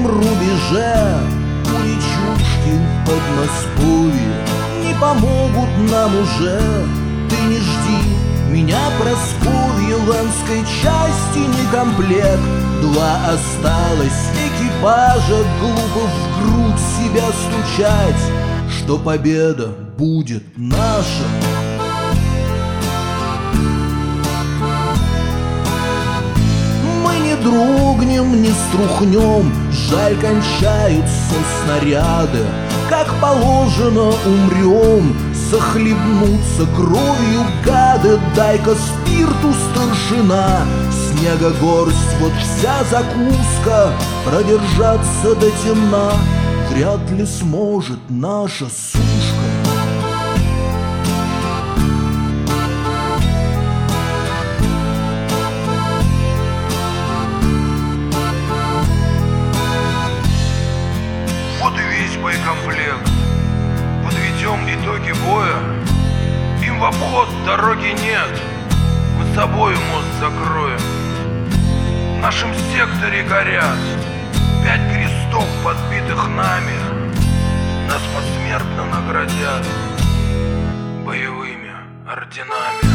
дальнем рубеже, у речушки в Подмосковье, не помогут нам уже. Ты не жди меня, Прасковья, Ланской части не комплект. 2 осталось экипажа, глупо в грудь себя стучать, что победа будет наша. Мы не дрогнем, не струхнем, жаль, кончаются снаряды. Как положено, умрем, захлебнутся кровью гады. Дай-ка спирту, старшина, снега горсть, вот вся закуска. Продержаться до темна вряд ли сможет наша сушка. Вот и весь боекомплект. Подведем итоги боя. Им в обход дороги нет. Мы с собой мост закроем. В нашем секторе горят 5 крестов, подбитых нами. Нас посмертно наградят боевыми орденами.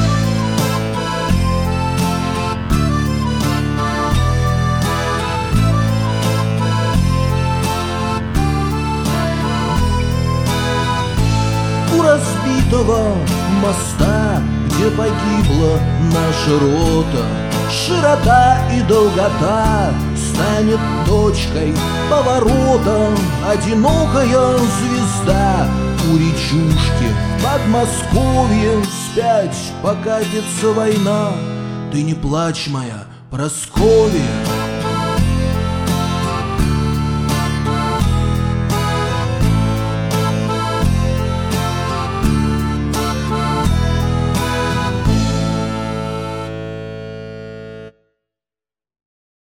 У разбитого моста, где погибла наша рота, широта и долгота станет точкой поворота. Одинокая звезда у речушки в Подмосковье, вспять покатится война. Ты не плачь, моя Прасковья.